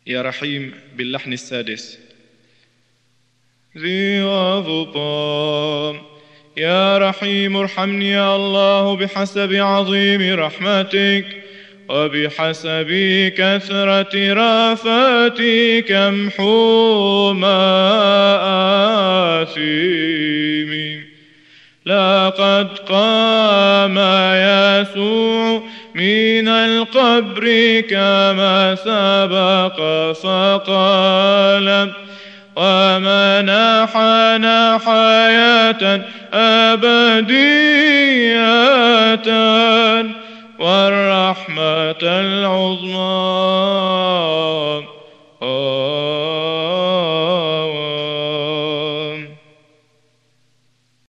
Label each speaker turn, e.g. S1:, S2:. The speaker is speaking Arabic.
S1: يا رحيم باللحن السادس. ذي وظبام. يا رحيم ارحمني يا الله بحسب عظيم رحمتك وبحسب كثرة رافتك امحو مآثمي. لقد قام يسوع من القبر كما سبق فقال ومنحنا حياة أبدية والرحمة العظمى.